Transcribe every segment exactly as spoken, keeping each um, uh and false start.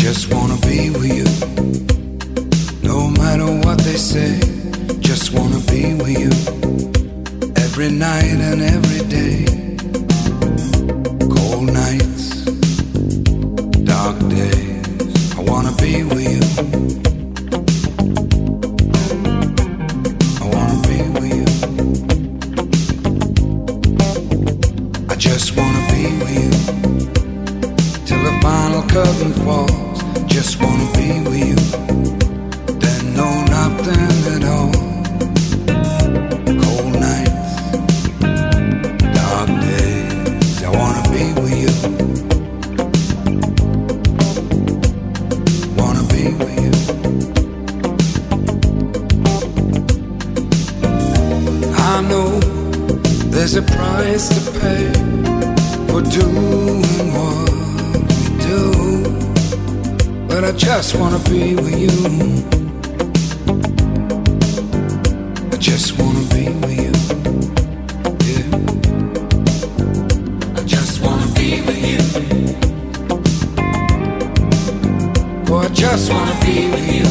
just wanna be with you. No matter what they say, just wanna be with you. Every night and every day. Cold nights, dark days, I wanna be with you. I wanna be with you. I just wanna be with you till the final curtain falls. Just wanna be with you. Then no nothing at all. Cold nights, dark days, I wanna be with you. Wanna be with you. I know there's a price to pay for doing what we do, but I just wanna be with you. I just wanna be with you. Yeah. I just wanna be with you. Oh, I just wanna be with you.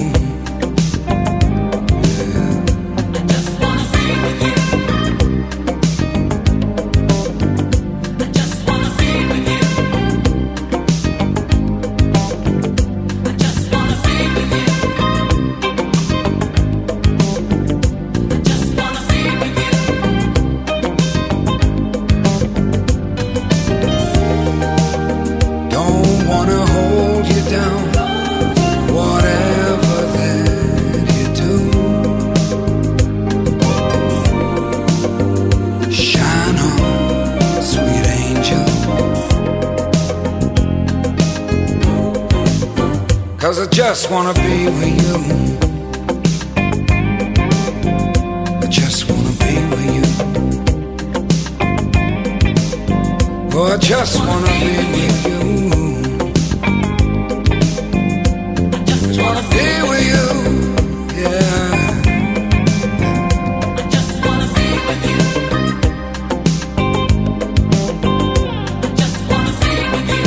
Cause I just wanna be with you. I just wanna be with you. Oh, I just wanna be with you. I just wanna be with you. Yeah. I just wanna be with you. I just wanna be with you.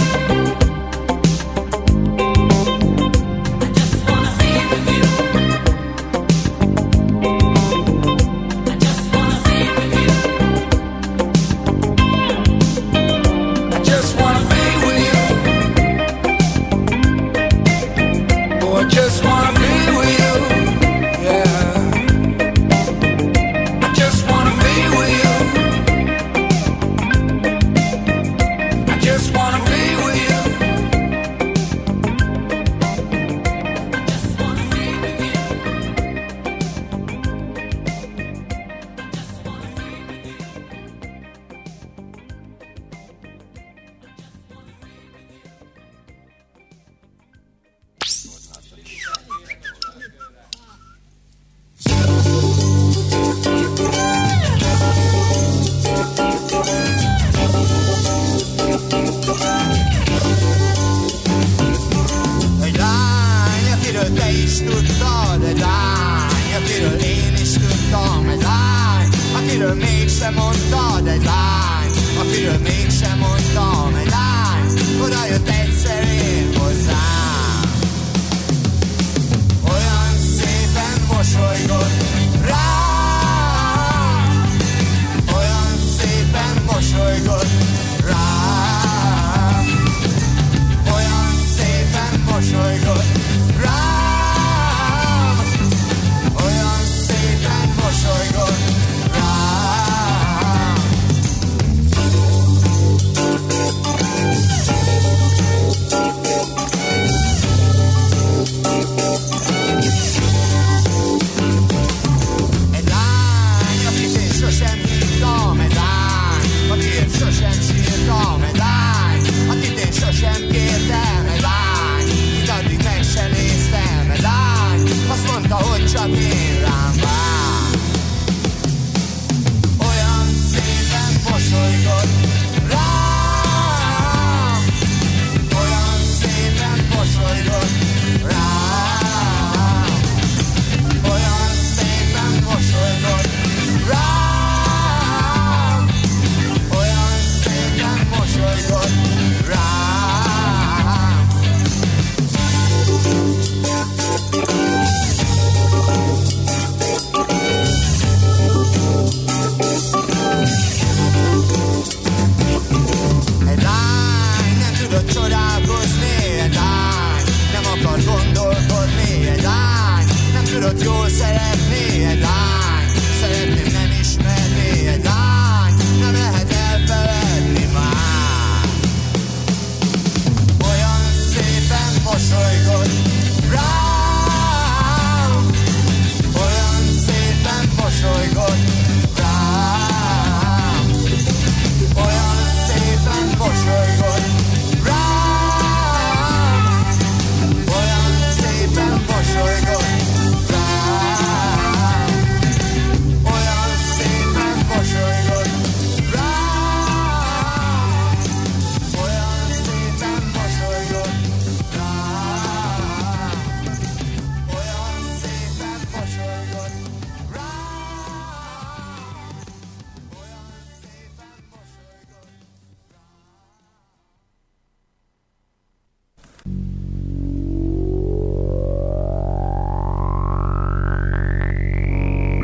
Rám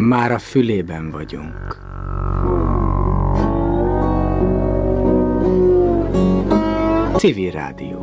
Már a fülében vagyunk. Civil Rádió.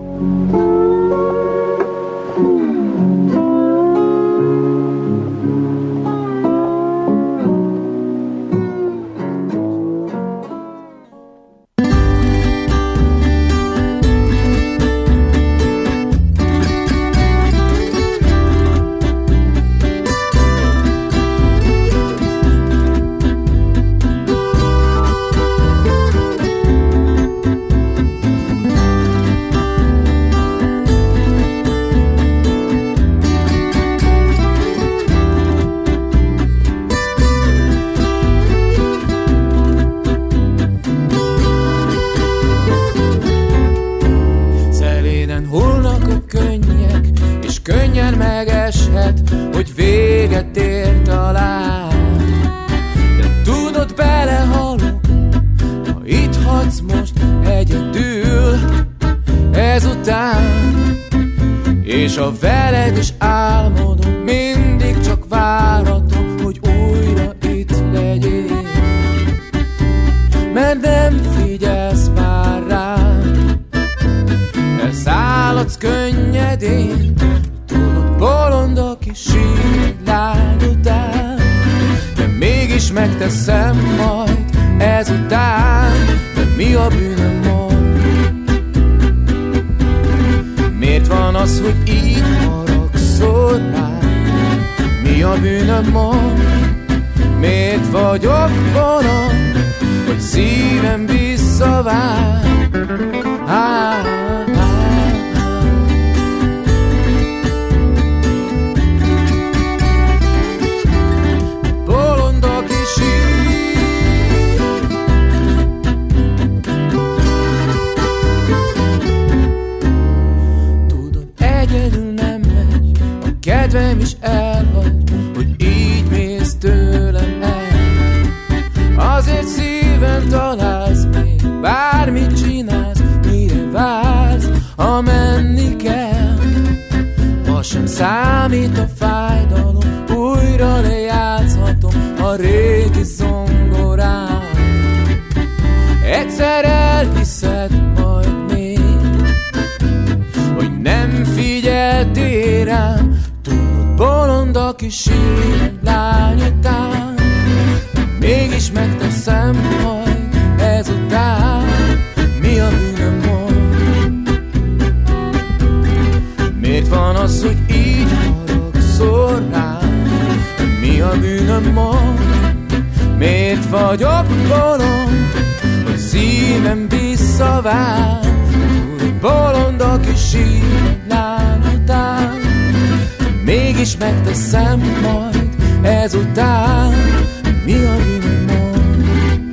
Hogy véget ér talán, de tudod, belehalok, ha itt hagysz most egyedül ezután. És a veled is álmodom, mindig csak váratom, hogy újra itt legyél. Mert nem figyelsz már rám, elszálladsz könnyedén. Bolond, aki sír lány után, de mégis megteszem majd ezután. De mi a bűnöm mond? Miért van az, hogy így haragszol rám? Mi a bűnöm mond? Miért vagyok bolond, hogy szívem visszavár? Ah, kedvem is elhagy, hogy így mész tőlem el. Azért szíven találsz még, bármit csinálsz, mire vársz, ha menni kell. Ma sem számít a fájdalom, újra lejátszhatom a régi zongorán. Egyszer elhiszed majd még, hogy nem figyeltél rám. Bolond, aki sír lány után, mégis megteszem majd ezután. Mi a bűnöm mond? Miért van az, hogy így haragszol rám? Mi a bűnöm mond? Miért vagyok bolond, hogy szívem visszavár? Bolond, aki sír lány után, mégis megteszem majd ezután. Mi a bűnöm mond?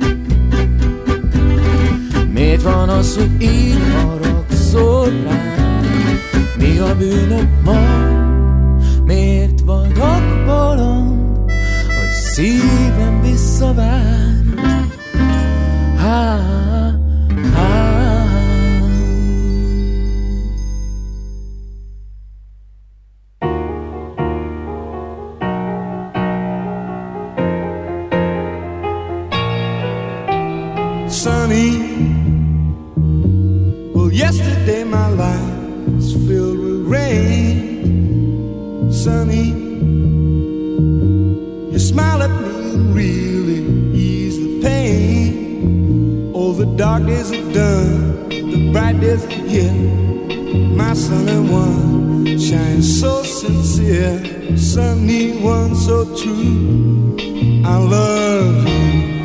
Miért van az, hogy így haragszol rám? Mi a bűnöm mond? Miért vagyok bolond, hogy szívem visszavár? Ha, ha. Sunny, well, yesterday my life was filled with rain. Sunny, you smile at me and really ease the pain. Oh, the dark days are done, the bright days are here. My sunny one shines so sincere, sunny one so true. I love you.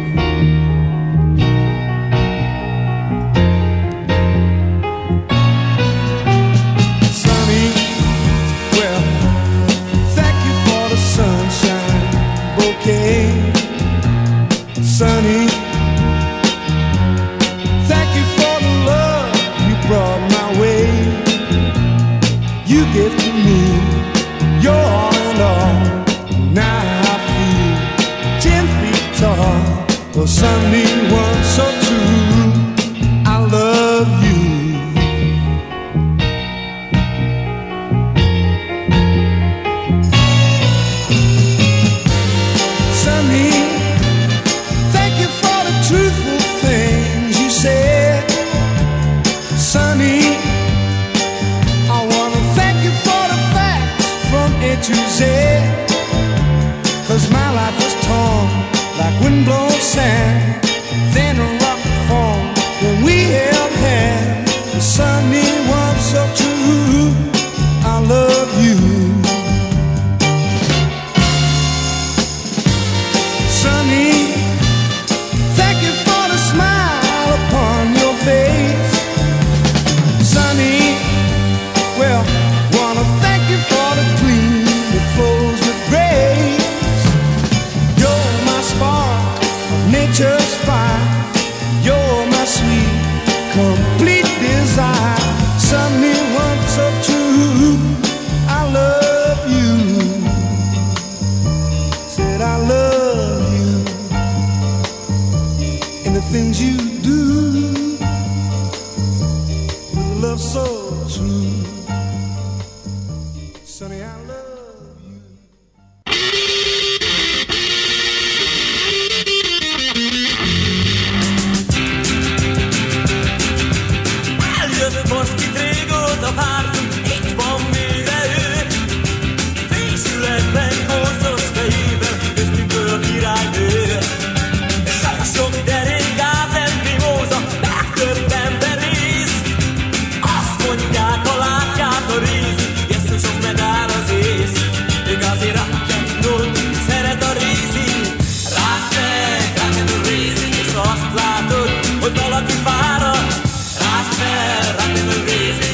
Sunny, thank you for the love you brought my way. You gave to me your all and all. Now I feel ten feet tall. to Z. Cause my life was torn like windblown sand. Then a rock formed when we held hands. The sunny one so true, I love you. Sunny, thank you for the smile upon your face. Sunny, well, wanna thank you for the gleam that flows with grace. You're my spark of nature's fire. You're my sweet, complete desire. Sunny, one so true, I love you. Said I love you. And the things you do with love so true. Sonny, I love you. Eljött most itt régóta vártunk, itt van végre ő. Fésületben, hosszos fejével, köztünk a királynő. Sok-sok derék ázen mimóza, legtöbb ember rész. Azt mondják, ha látják a rézi, Jézusom megáll az ész. Igazi rock'n'roll, szeret a rézi. Rázd meg, rock'n'roll rézi, és azt látod, hogy valaki fárad. Rázd fel, rock'n'roll rézi.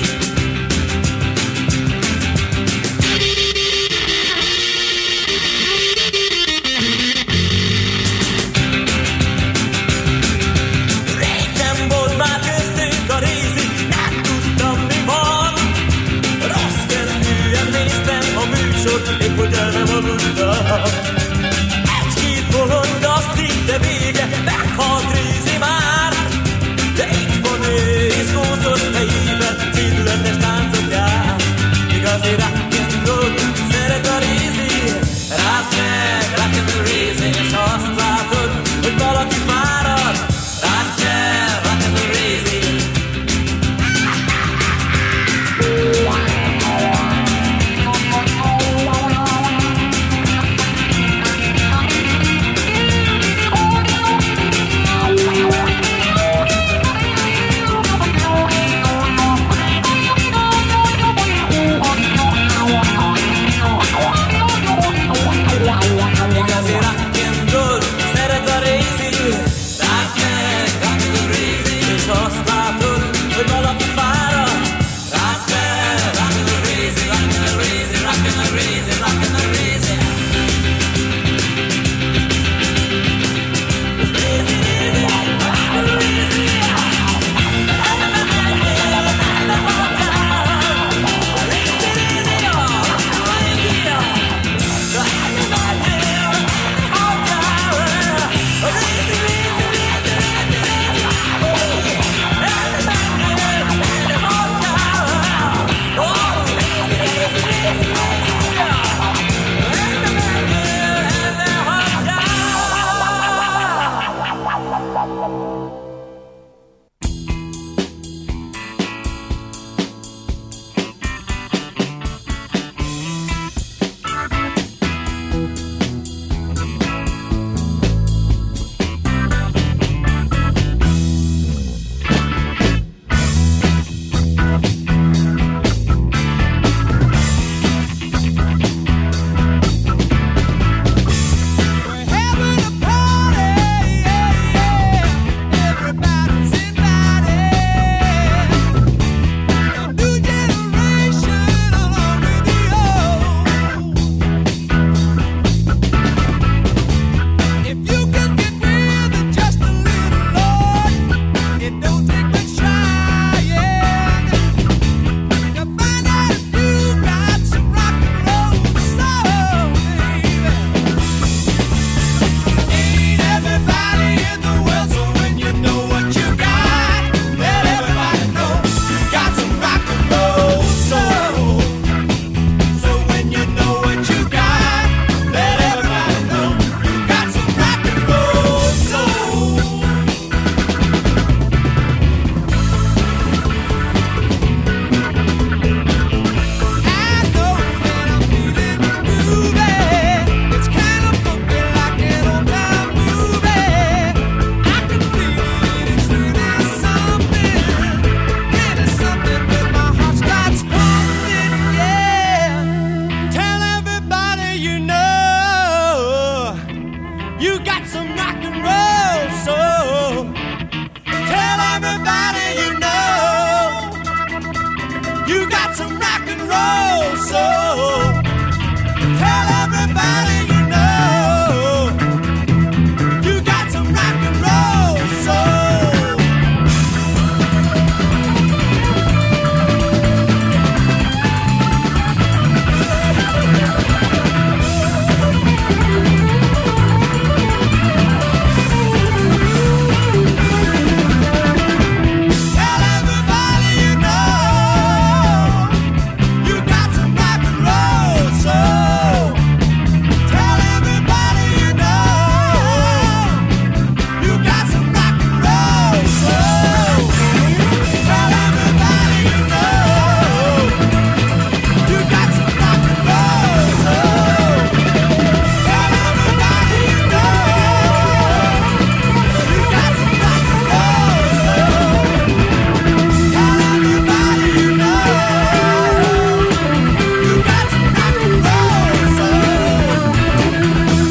Régen volt már köztünk a rézi, nem tudtam mi van. Rossz kedvűen néztem a műsort, épp hogy el nem aludtam. Egy-két bolond azt hitte vége, meghalt rézi már. De itt van ő, izgózott fejével, szédületes táncot jár. Igazi rock'n'roll, szeret a rézi. Rázd meg, rock'n'roll rézi, és azt látod, hogy valaki fárad. Rázd fel, rock'n'roll rézi. Wow. roll soul. Tell everybody you know you got some rock and roll soul. Tell everybody you know you got some rock and roll soul. Tell everybody you know you got some rock and roll soul. Tell everybody you know you got some rock and roll soul. Tell everybody you know you got some rock and roll soul. Tell everybody you know you got some rock and roll soul.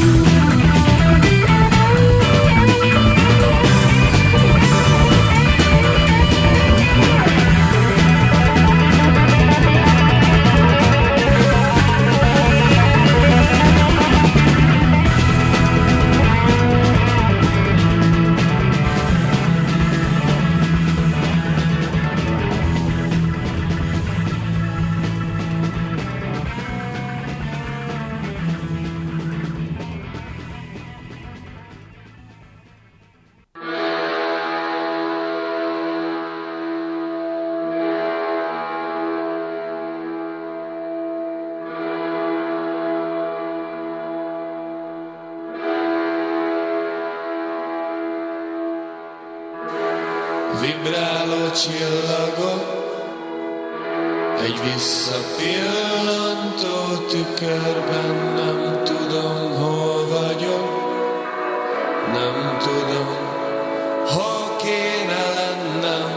Vibráló csillagok, egy visszapillantó tükörben, nem tudom, hol vagyok, nem tudom, hol kéne lennem.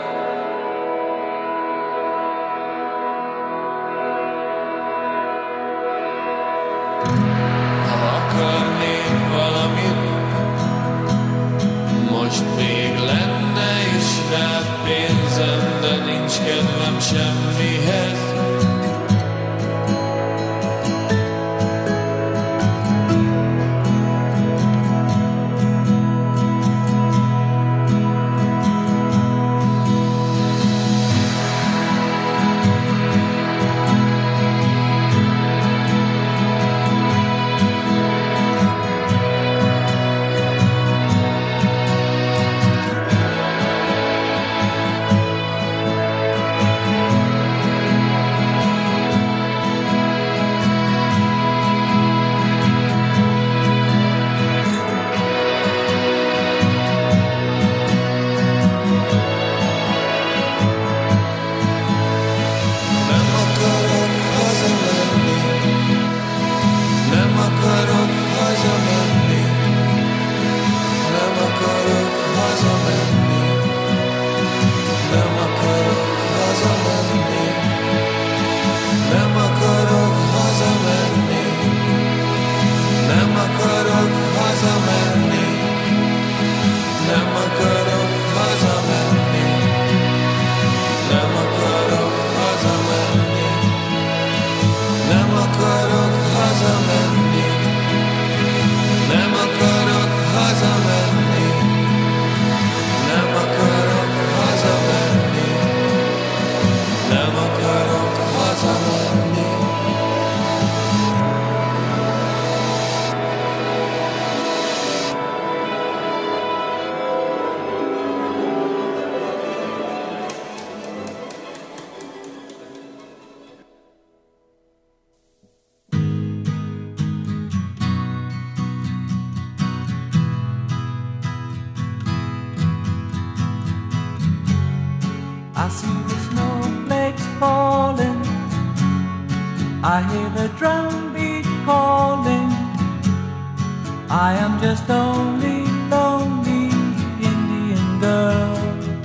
Ha akarnék valamit, most még lenne is rá pénzem, de nincs kedvem semmihez. I see the snowflakes falling, I hear the drumbeat calling. I am just only lonely Indian girl,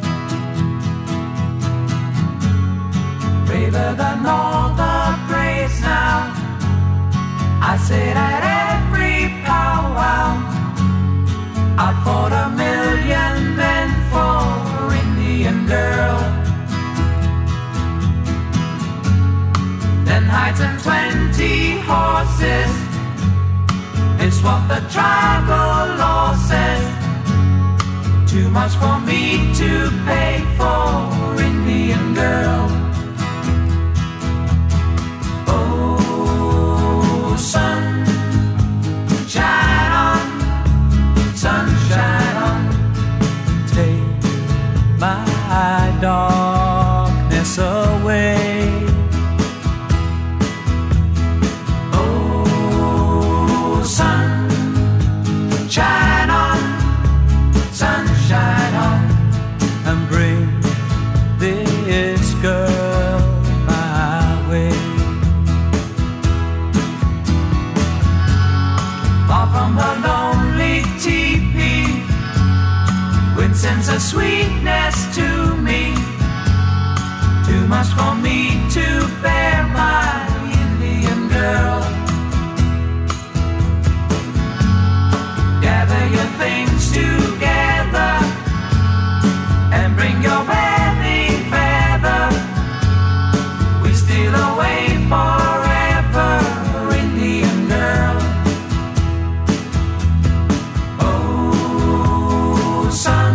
braver than all the praise now. I said at every powwow, I fought a million men for Indian girl. ten heights and twenty horses. It's what the tribal law says. Too much for me to pay for, Indian girl. Oh, sun, shine on, sunshine on. Take my darkness away. Oh, sun, shine on, sunshine on, and bring this girl my way. Far from her lonely teepee, wind sends a sweetness to me. Too much for me to bear, my Indian girl. Gather your things together and bring your wedding feather. We steal away forever, Indian girl. Oh, sun,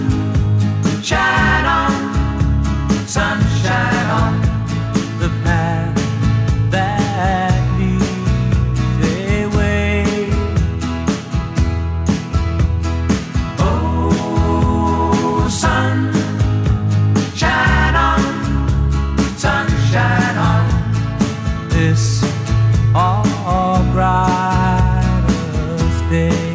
shine on, sunshine on the path that leads away. Oh, sun, shine on, sunshine on this all brightest day.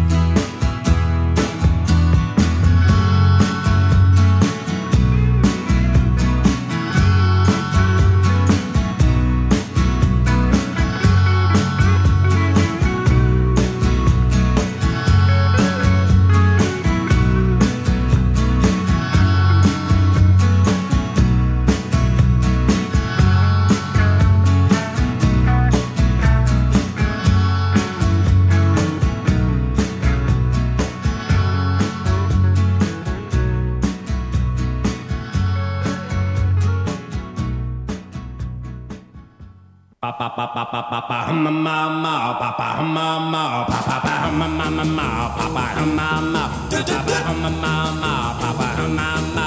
Pa pa pa pa pa pa pa hum ma ma pa pa hum ma ma pa pa pa hum ma ma ma pa pa hum ma ma pa pa hum ma ma pa pa hum ma ma